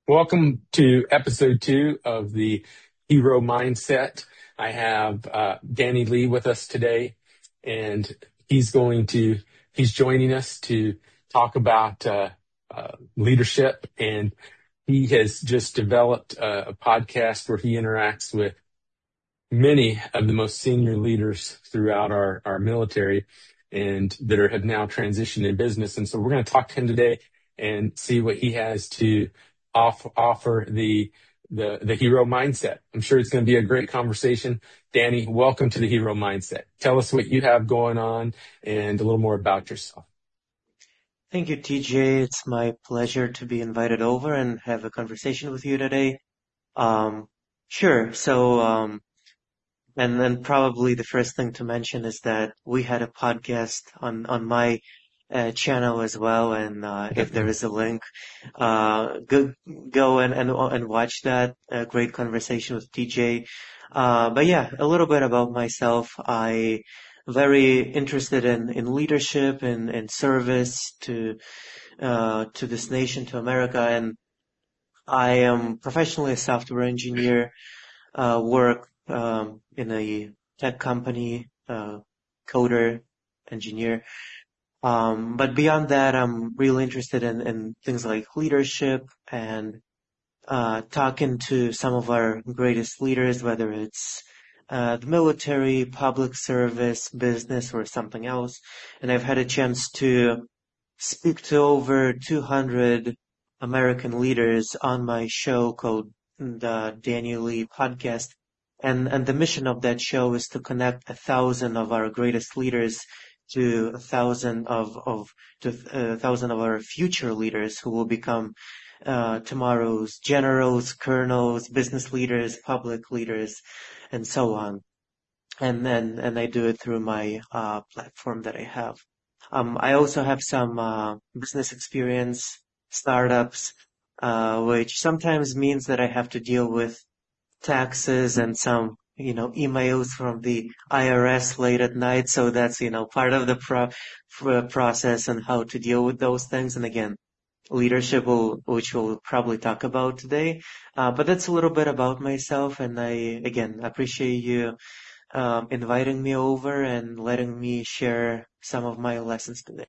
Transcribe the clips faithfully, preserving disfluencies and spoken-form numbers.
Welcome to episode two of the Hero Mindset. I have uh, Danny Lee with us today, and he's going to he's joining us to talk about uh, uh, leadership. And he has just developed a, a podcast where he interacts with many of the most senior leaders throughout our, our military and that are, have now transitioned in business. And so we're going to talk to him today and see what he has to off, offer the, the, the hero mindset. I'm sure it's going to be a great conversation. Danny, welcome to the Hero Mindset. Tell us what you have going on and a little more about yourself. Thank you, T J. It's my pleasure to be invited over and have a conversation with you today. Um, sure. So, um, and then probably the first thing to mention is that we had a podcast on, on my uh, channel as well. And, uh, if there is a link, uh, go, go and, and, and watch that. A great conversation with T J. Uh, but yeah, a little bit about myself. I, very interested in, in leadership and, and service to, uh, to this nation, to America. And I am professionally a software engineer, uh, work, um, in a tech company, uh, coder, engineer. Um, but beyond that, I'm really interested in, in things like leadership and, uh, talking to some of our greatest leaders, whether it's, uh, the military, public service, business, or something else. And I've had a chance to speak to over two hundred American leaders on my show called the Daniel Lee Podcast. And, and the mission of that show is to connect a thousand of our greatest leaders to a thousand of, of, to a thousand of our future leaders who will become, uh, tomorrow's generals, colonels, business leaders, public leaders, and so on. And then, and I do it through my, uh, platform that I have. Um, I also have some, uh, business experience, startups, uh, which sometimes means that I have to deal with taxes and some, you know, emails from the I R S late at night. So that's, you know, part of the pro- pro- process and how to deal with those things. And again, leadership will, which we'll probably talk about today. Uh, but that's a little bit about myself. And I, again, appreciate you, um, inviting me over and letting me share some of my lessons today.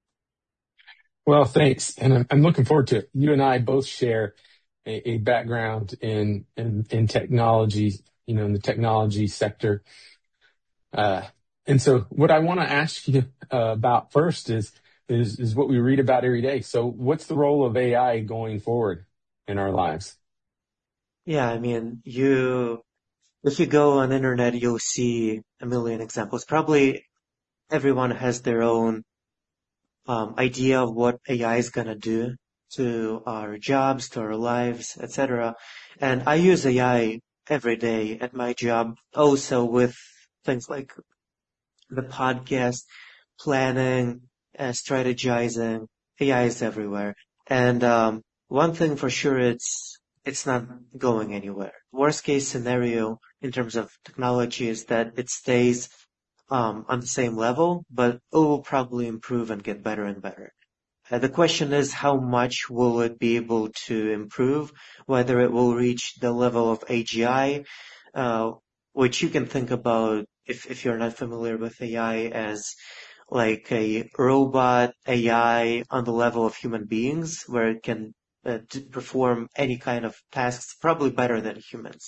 Well, thanks. And I'm, I'm looking forward to it. You and I both share a, a background in, in, in technology, you know, in the technology sector. Uh, and so what I want to ask you uh, about first is, is, is what we read about every day. So what's the role of A I going forward in our lives? Yeah, I mean, you, if you go on the internet, you'll see a million examples. Probably everyone has their own um, idea of what A I is gonna do to our jobs, to our lives, et cetera. And I use A I every day at my job, also with things like the podcast, planning, uh, strategizing. A I is everywhere. And um, one thing for sure, it's it's not going anywhere. Worst case scenario in terms of technology is that it stays um, on the same level, but it will probably improve and get better and better. Uh, the question is, how much will it be able to improve? Whether it will reach the level of A G I, uh, which you can think about if, if you're not familiar with A I as like a robot A I on the level of human beings, where it can uh, perform any kind of tasks, probably better than humans.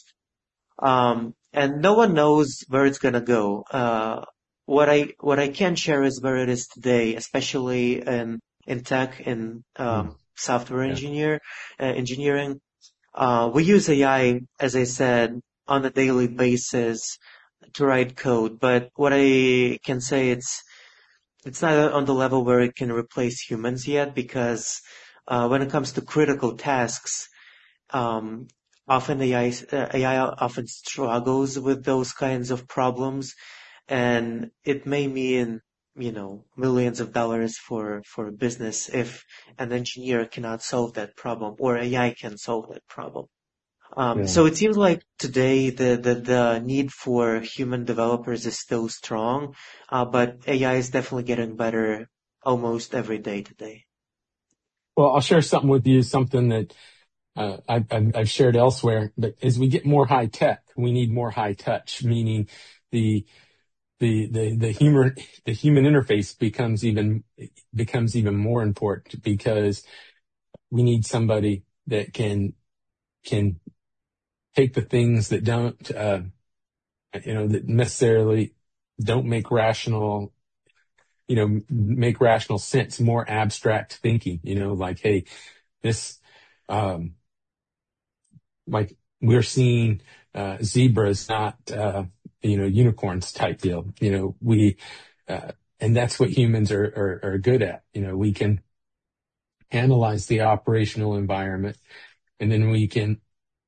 Um, and no one knows where it's gonna go. Uh, what I what I can share is where it is today, especially in in tech, in Mm, um, software yeah. engineer uh, engineering. Uh, we use A I, as I said, on a daily basis to write code. But what I can say, it's it's not on the level where it can replace humans yet, because uh, when it comes to critical tasks, um, often A I, uh, A I often struggles with those kinds of problems, and it may mean, you know, millions of dollars for, for a business if an engineer cannot solve that problem, or A I can solve that problem. Um, Yeah. so it seems like today the, the, the need for human developers is still strong, uh, but A I is definitely getting better almost every day today. Well, I'll share something with you, something that uh, I've, I've I've shared elsewhere, but as we get more high tech, we need more high touch, meaning the the the the human the human interface becomes even becomes even more important because we need somebody that can can take the things that don't uh, you know that necessarily don't make rational you know make rational sense, more abstract thinking, you know like, hey, this um like we're seeing uh zebras, not uh you know unicorns type deal. you know we uh, and that's what humans are, are are good at. you know we can analyze the operational environment, and then we can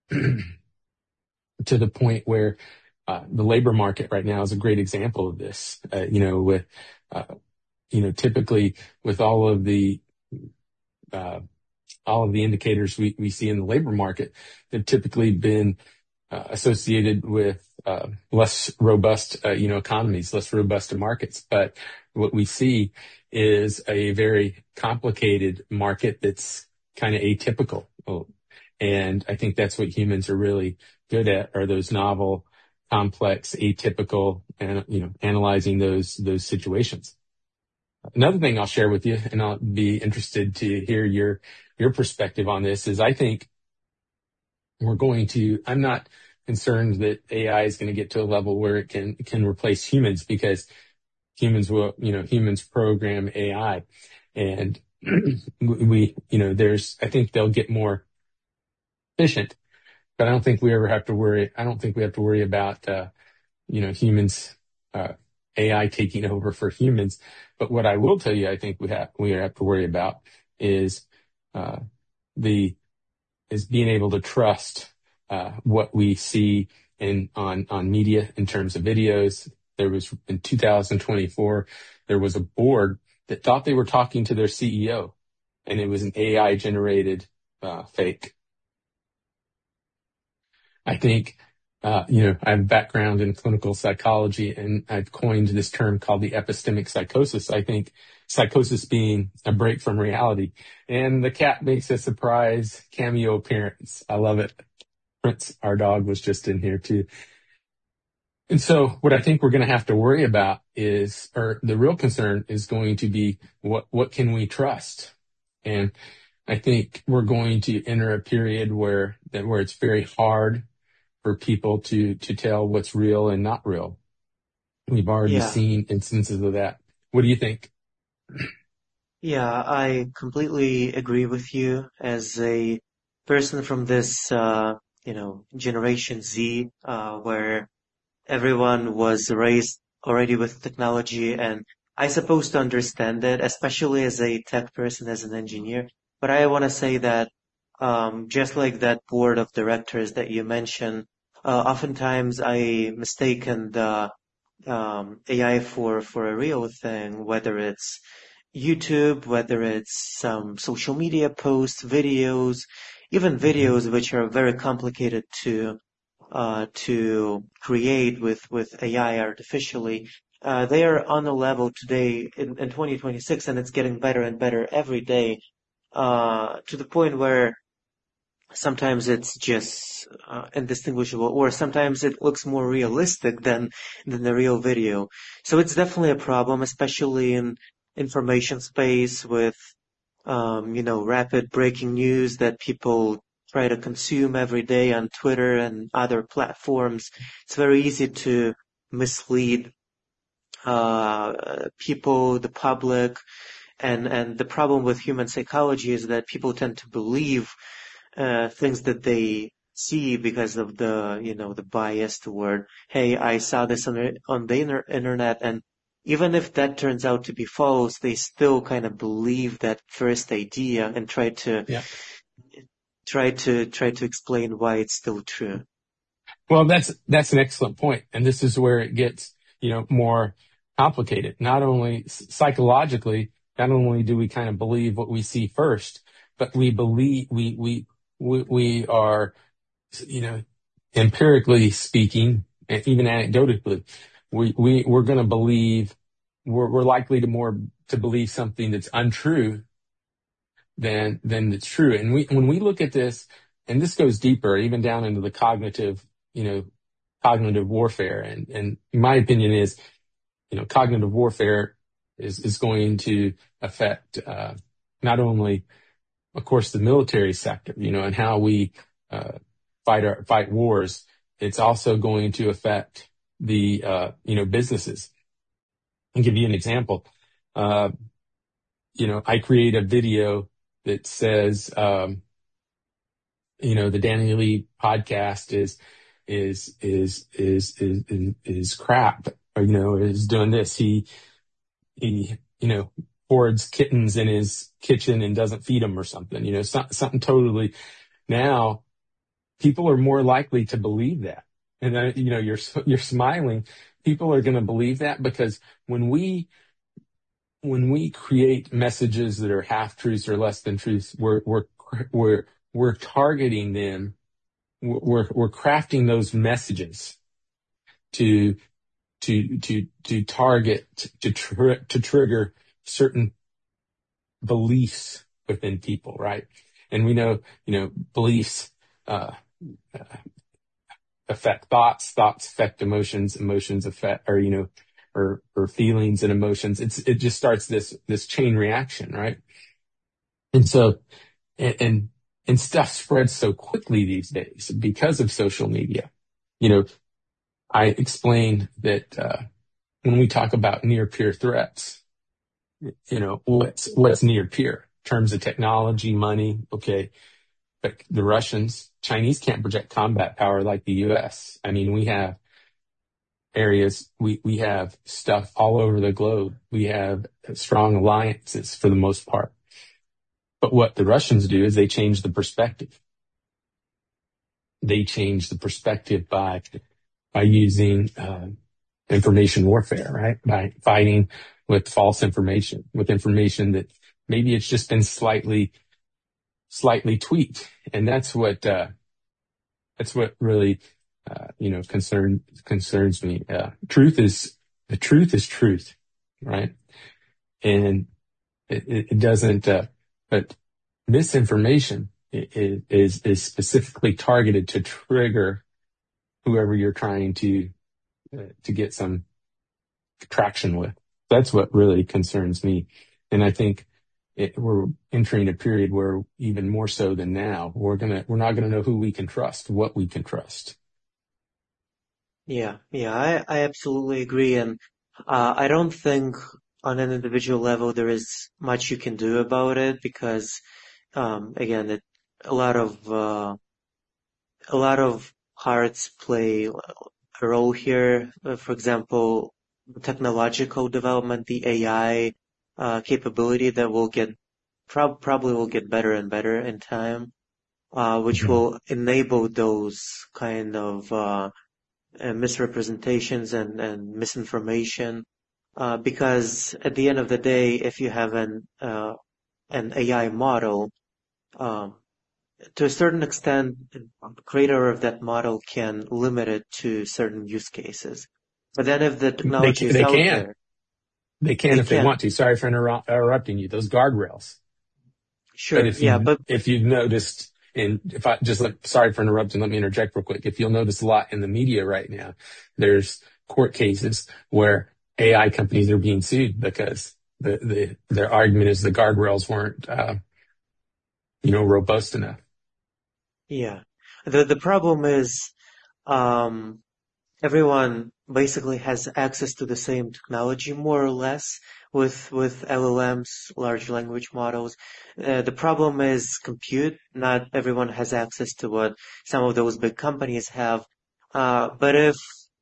to the point where uh, the labor market right now is a great example of this. Uh, you know, with uh, you know, typically with all of the uh, all of the indicators we, we see in the labor market, they've typically been uh, associated with uh, less robust, uh, you know, economies, less robust markets. But what we see is a very complicated market that's kind of atypical. Oh, And I think that's what humans are really good at, are those novel, complex, atypical, and you know, analyzing those those situations. Another thing I'll share with you, and I'll be interested to hear your your perspective on this, is I think we're going to. I'm not concerned that A I is going to get to a level where it can can replace humans, because humans will, you know, humans program A I, and we, you know, there's. I think they'll get more efficient, but I don't think we ever have to worry. I don't think we have to worry about, uh, you know, humans, uh, A I taking over for humans. But what I will tell you, I think we have we have to worry about is uh, the is being able to trust uh, what we see in on on media in terms of videos. There was in two thousand twenty-four, there was a board that thought they were talking to their C E O, and it was an A I generated uh, fake. I think, uh, you know, I have a background in clinical psychology, and I've coined this term called the epistemic psychosis. I think psychosis being a break from reality. And the cat makes a surprise cameo appearance. I love it. Prince, our dog, was just in here too. And so what I think we're going to have to worry about is, or the real concern is going to be, what, what can we trust? And I think we're going to enter a period where, that where it's very hard for people to to tell what's real and not real. We've already Yeah. seen instances of that. What do you think? Yeah, I completely agree with you. As a person from this, uh, you know, Generation Z, uh, where everyone was raised already with technology, and I suppose to understand it, especially as a tech person, as an engineer. But I want to say that, um, just like that board of directors that you mentioned, uh, oftentimes I mistaken the um, A I for for a real thing, whether it's YouTube, whether it's some social media posts, videos, even Mhm. videos which are very complicated to uh, to create with with A I artificially. Uh, they are on a level today in, in twenty twenty-six, and it's getting better and better every day, uh, to the point where sometimes it's just uh, indistinguishable, or sometimes it looks more realistic than than the real video. So it's definitely a problem, especially in information space with um, you know, rapid breaking news that people try to consume every day on Twitter and other platforms. It's very easy to mislead uh, people, the public, and and the problem with human psychology is that people tend to believe uh, things that they see because of the, you know, the bias toward, hey, I saw this on the, on the inter- internet, and even if that turns out to be false, they still kind of believe that first idea and try to Yeah. try to try to explain why it's still true. Well, that's that's an excellent point, and this is where it gets, you know, more complicated. Not only s- psychologically, not only do we kind of believe what we see first, but we believe we we we, we are, you know, empirically speaking, and even anecdotally, we we we're going to believe we're we're likely to more to believe something that's untrue than than that's true. And we when we look at this and this goes deeper, even down into the cognitive, you know, cognitive warfare. And, and my opinion is, you know, cognitive warfare is, is going to affect, uh, not only, of course, the military sector, you know, and how we, uh, fight our, fight wars. It's also going to affect the, uh, you know, businesses. I'll give you an example. Uh, you know, I create a video that says, um, you know, the Danny Lee podcast is, is, is, is, is, is, is crap, or, you know, is doing this. He, he, you know, hoards kittens in his kitchen and doesn't feed them or something, you know, so, something totally. Now people are more likely to believe that. And then, you know, you're, you're smiling. People are going to believe that because when we, when we create messages that are half truths or less than truths, we're, we're, we're, we're targeting them. We're, we're crafting those messages to, to, to, to target, to, tr- to trigger certain beliefs within people, right? And we know, you know, beliefs, uh, uh, affect thoughts, thoughts affect emotions, emotions affect, or, you know, or, or feelings and emotions. It's, it just starts this, this chain reaction, right? And so, and, and, and stuff spreads so quickly these days because of social media. You know, I explained that, uh, when we talk about near peer threats, you know, what's, what's near peer in terms of technology, money. Okay. But the Russians, Chinese can't project combat power like the U S. I mean, we have areas, we, we have stuff all over the globe. We have strong alliances for the most part. But what the Russians do is they change the perspective. They change the perspective by, by using, uh, information warfare, right? By fighting with false information, with information that maybe it's just been slightly, slightly tweaked. And that's what, uh, that's what really, uh, you know, concern, concerns me. Uh, truth is, the truth is truth, right? And it, it it doesn't, uh, but misinformation is, is, is specifically targeted to trigger whoever you're trying to, uh, to get some traction with. That's what really concerns me. And I think it, we're entering a period where even more so than now, we're gonna, we're not gonna know who we can trust, what we can trust. Yeah, yeah, I, I absolutely agree. And uh, I don't think on an individual level there is much you can do about it because, um, again, it, a lot of uh, a lot of parts play a role here. Uh, For example, technological development, the A I uh, capability that will get prob probably will get better and better in time, uh, which Mhm. will enable those kind of uh, uh, misrepresentations and, and misinformation. Uh, because at the end of the day, if you have an uh, an A I model, um, to a certain extent, the creator of that model can limit it to certain use cases. But then if the They technology can, is they out can, there, they can they if they can. want to. Sorry for interru- interrupting you. Those guardrails. But Sure, if yeah, you but if you've noticed, and if I just let, sorry for interrupting, let me interject real quick. If you'll notice a lot in the media right now, there's court cases where A I companies are being sued because the, the their argument is the guardrails weren't uh, you know robust enough. yeah. The the problem is, um, everyone basically has access to the same technology, more or less, with with L L Ms, large language models. Uh, the problem is compute. Not everyone has access to what some of those big companies have. Uh, but if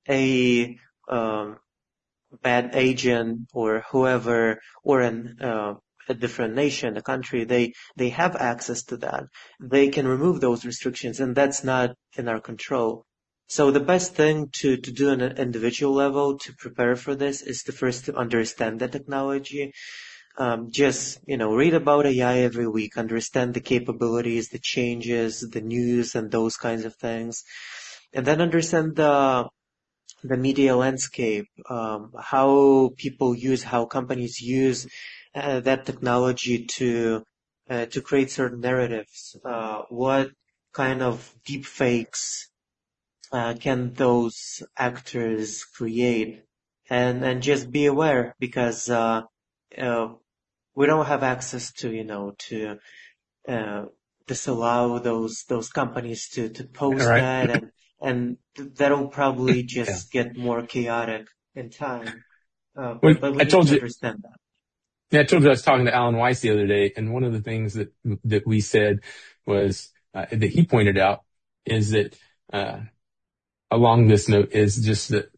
a um, bad agent or whoever, or an uh, a different nation, a country, they they have access to that. They can remove those restrictions, and that's not in our control. So the best thing to to do on an individual level to prepare for this is to first to understand the technology. Um, just you know, read about A I every week, understand the capabilities, the changes, the news, and those kinds of things, and then understand the the media landscape, um, how people use, how companies use uh, that technology to uh, to create certain narratives, uh, what kind of deep fakes uh, can those actors create? And and just be aware because uh, uh, we don't have access to you know to uh, disallow those those companies to to All post right. that, and and that'll probably Yeah. just get more chaotic in time. Uh, Well, but but we I need told to you, understand that. yeah, I told you I was talking to Alan Weiss the other day, and one of the things that that we said was uh, that he pointed out is that uh, along this note is just that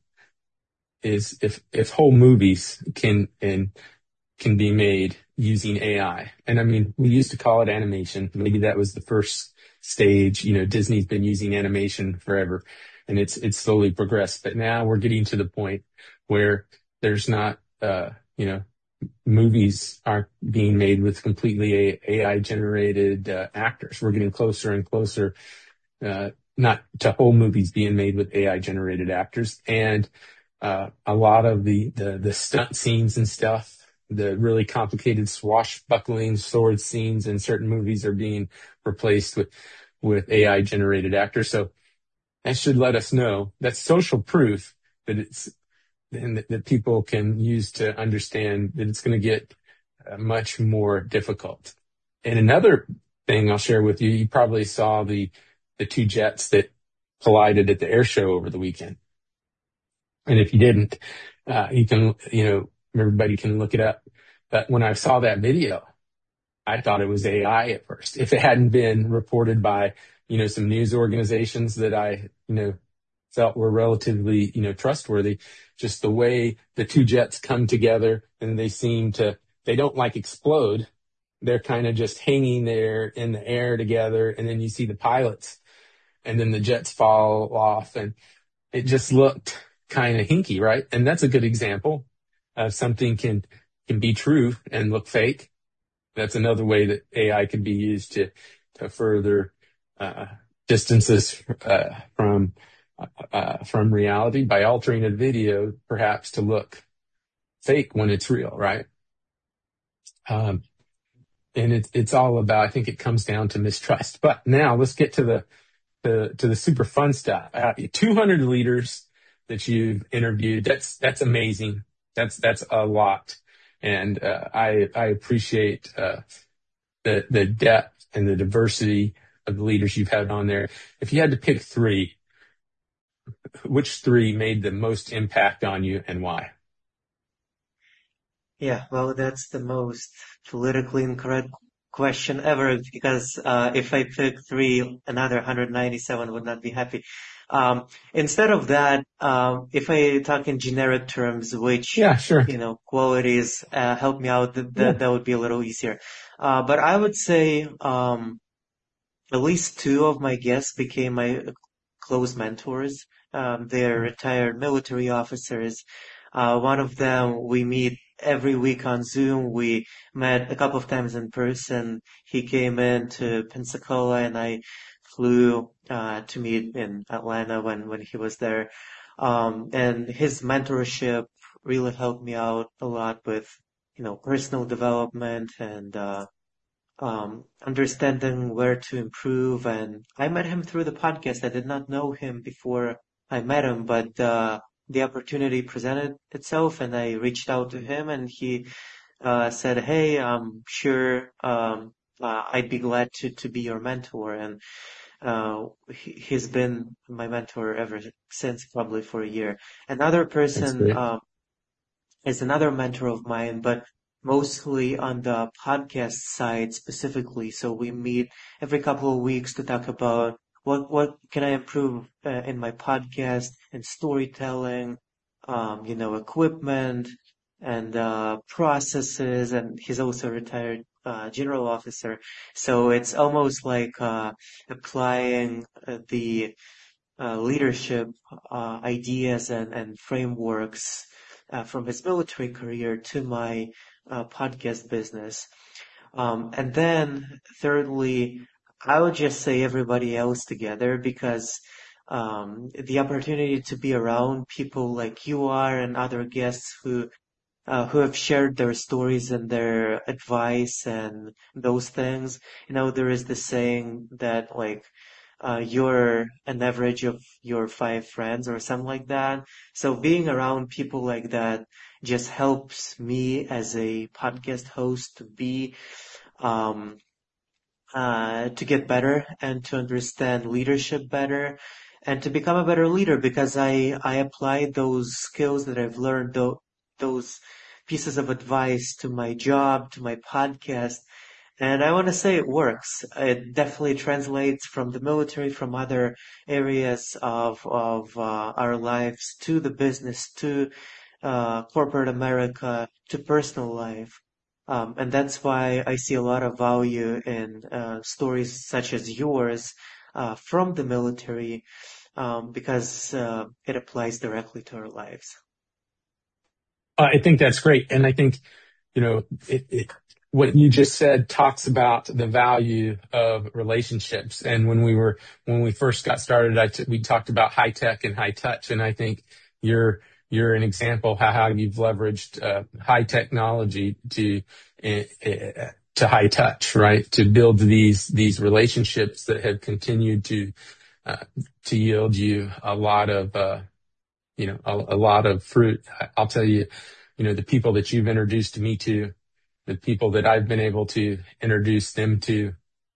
is if if whole movies can and can be made using A I. And I mean, we used to call it animation. Maybe that was the first stage. You know, Disney's been using animation forever and it's, it's slowly progressed. But now we're getting to the point where there's not, uh, you know, movies aren't being made with completely A I generated uh, actors. We're getting closer and closer, uh, not to whole movies being made with A I generated actors. And uh, a lot of the, the, the stunt scenes and stuff, the really complicated swashbuckling sword scenes in certain movies are being replaced with, with A I generated actors. So that should let us know that's social proof that it's, and that, that people can use to understand that it's going to get uh, much more difficult. And another thing I'll share with you, you probably saw the, the two jets that collided at the air show over the weekend. And if you didn't, uh, you can, you know, everybody can look it up. But when I saw that video, I thought it was A I at first. If it hadn't been reported by, you know, some news organizations that I, you know, felt were relatively, you know, trustworthy, just the way the two jets come together and they seem to, they don't like explode. They're kind of just hanging there in the air together. And then you see the pilots and then the jets fall off and it just looked kind of hinky, right? And that's a good example of something can, can be true and look fake. That's another way that A I can be used to, to further, uh, distances, uh, from, uh, from reality by altering a video perhaps to look fake when it's real, right? Um, and it's, it's all about, I think it comes down to mistrust. But now let's get to the, to, to the super fun stuff. Uh, two hundred leaders that you've interviewed. That's, that's amazing. That's, that's a lot. And, uh, I, I appreciate, uh, the, the depth and the diversity of the leaders you've had on there. If you had to pick three, which three made the most impact on you and why? Yeah, well, that's the most politically incorrect question ever because uh, if I pick three, another one hundred ninety-seven would not be happy. Um, instead of that, um, if I talk in generic terms, which, Yeah, sure. you know, qualities uh, help me out, th- Yeah. th- that would be a little easier. Uh, but I would say um, at least two of my guests became my close mentors. Um, they're retired military officers. Uh, one of them we meet every week on Zoom. We met a couple of times in person. He came in to Pensacola and I flew uh, to meet in Atlanta when, when he was there. Um, and his mentorship really helped me out a lot with, you know, personal development and uh, um, understanding where to improve. And I met him through the podcast. I did not know him before I met him, but uh, the opportunity presented itself, and I reached out to him, and he uh, said, "Hey, I'm sure um, uh, I'd be glad to to be your mentor." And uh, he, he's been my mentor ever since, probably for a year. Another That's person great. um, is another mentor of mine, but mostly on the podcast side specifically. So we meet every couple of weeks to talk about what what can I improve uh, in my podcast and storytelling, um, you know, equipment and uh, processes. And he's also a retired uh, general officer, so it's almost like uh, applying uh, the uh, leadership uh, ideas and, and frameworks uh, from his military career to my uh, podcast business. Um, and then thirdly, I would just say everybody else together because um, the opportunity to be around people like you are and other guests who uh, who have shared their stories and their advice and those things. You know, there is this saying that like uh, you're an average of your five friends or something like that. So being around people like that just helps me as a podcast host to be um, uh, to get better and to understand leadership better and to become a better leader because I, I apply those skills that I've learned, tho- those pieces of advice to my job, to my podcast. And I want to say it works. It definitely translates from the military, from other areas of, of uh, our lives to the business, to uh, corporate America, to personal life. Um, and that's why I see a lot of value in uh, stories such as yours uh, from the military, um, because uh, it applies directly to our lives. Uh, I think that's great. And I think, you know, it, it, what you just said talks about the value of relationships. And when we were, when we first got started, I t- we talked about high tech and high touch. And I think you're, you're an example of how, how you've leveraged uh, high technology to, uh, uh, to high touch, right? To build these, these relationships that have continued to, uh, to yield you a lot of, uh, you know, a, a lot of fruit. I- I'll tell you, you know, the people that you've introduced me to, the people that I've been able to introduce them to,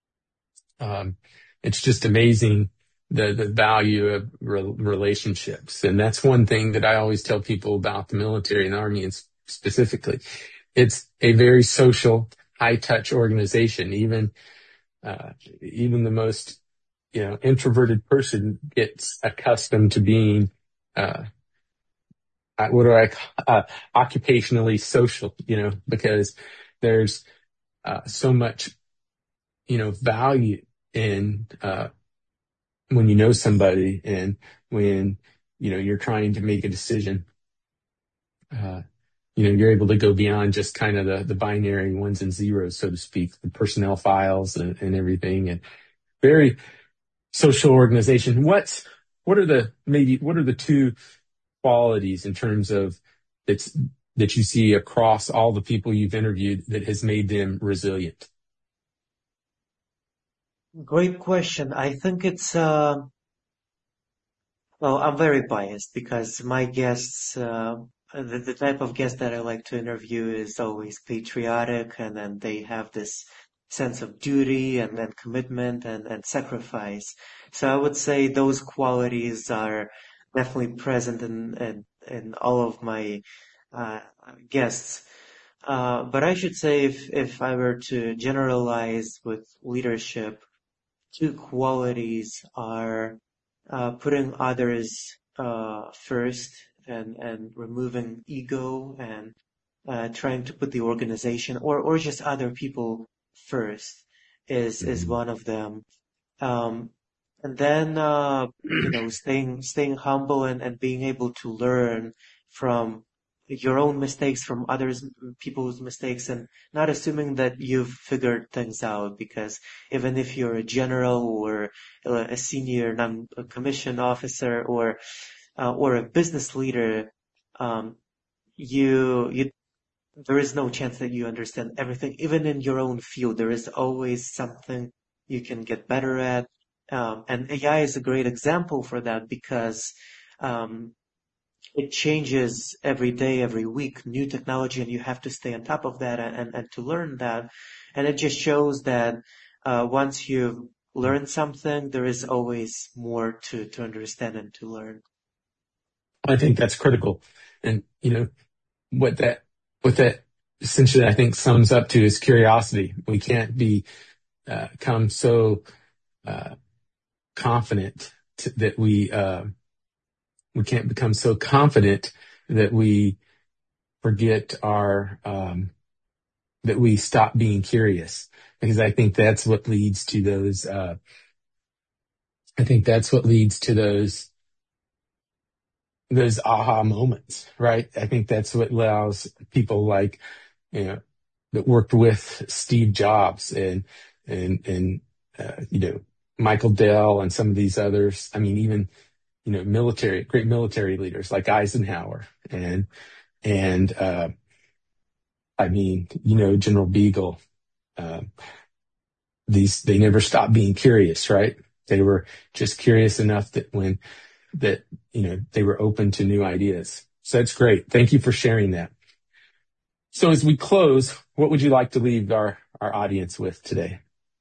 um, it's just amazing the, the value of re- relationships. And that's one thing that I always tell people about the military and Army and s- specifically. It's a very social, high touch organization. Even, uh, even the most, you know, introverted person gets accustomed to being, uh, uh, what do I, uh, occupationally social, you know, because there's, uh, so much, you know, value in, uh, when you know somebody and when, you know, you're trying to make a decision, uh, you know, you're able to go beyond just kind of the, the binary ones and zeros, so to speak, the personnel files and, and everything, and very social organization. What's, what are the, maybe, what are the two qualities in terms of that's that you see across all the people you've interviewed that has made them resilient? Great question. I think it's uh, well, I'm very biased because my guests, uh, the, the type of guest that I like to interview is always patriotic, and then they have this sense of duty and then commitment and, and sacrifice. So I would say those qualities are definitely present in, in, in all of my uh, guests. Uh, but I should say if, if I were to generalize with leadership, two qualities are uh, putting others uh, first and and removing ego and uh, trying to put the organization or or just other people first is is Mhm. one of them. Um, and then uh, you know staying staying humble and, and being able to learn from your own mistakes, from others people's mistakes, and not assuming that you've figured things out, because even if you're a general or uh, a senior non-commissioned officer or uh, or a business leader, um, you you there is no chance that you understand everything. Even in your own field, there is always something you can get better at. Um, and A I is a great example for that because um, it changes every day, every week, new technology, and you have to stay on top of that and, and, and to learn that. And it just shows that uh, once you've learned something, there is always more to, to understand and to learn. I think that's critical. And, you know, what that, what that essentially I think sums up to is curiosity. We can't be, uh, come so, uh, confident to, that we, uh, we can't become so confident that we forget our, um, that we stop being curious, because I think that's what leads to those, uh, I think that's what leads to those, those aha moments, right? I think that's what allows people like, you know, that worked with Steve Jobs and, and, and, uh, you know, Michael Dell and some of these others. I mean, even, you know, military, great military leaders like Eisenhower and, and, uh, I mean, you know, General Beagle, uh, these, they never stop being curious, right? They were just curious enough that when that, you know, they were open to new ideas. So that's great. Thank you for sharing that. So as we close, what would you like to leave our, our audience with today?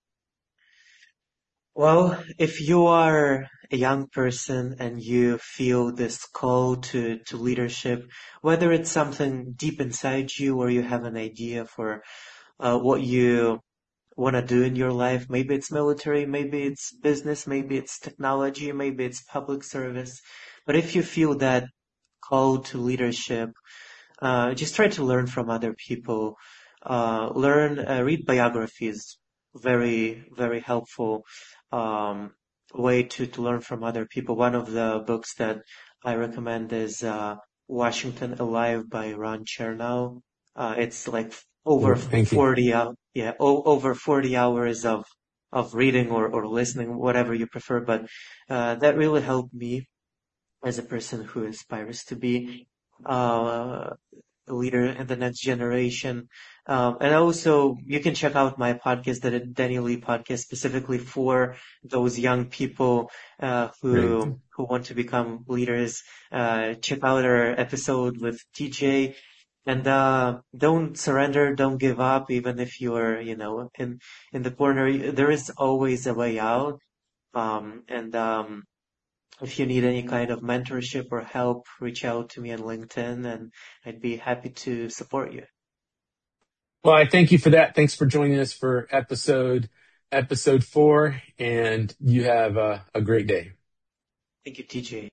Well, if you are a young person and you feel this call to, to leadership, whether it's something deep inside you or you have an idea for uh, what you want to do in your life, maybe it's military, maybe it's business, maybe it's technology, maybe it's public service. But if you feel that call to leadership, uh, just try to learn from other people. Uh, learn, uh, read biographies. Very, very helpful um, way to, to learn from other people. One of the books that I recommend is uh, Washington Alive by Ron Chernow. Uh, it's like over Thank you. forty, hou- yeah, o- over forty hours of of reading or, or listening, whatever you prefer. But uh, that really helped me as a person who aspires to be uh, a leader in the next generation. Um, and also, you can check out my podcast, the Danny Lee podcast, specifically for those young people uh, Great. who who want to become leaders. Uh, check out our episode with T J. And uh, don't surrender, don't give up, even if you're, you know, in in the corner. There is always a way out. Um, and um, if you need any kind of mentorship or help, reach out to me on LinkedIn and I'd be happy to support you. Well, I thank you for that. Thanks for joining us for episode episode four, and you have a, a great day. Thank you, T J.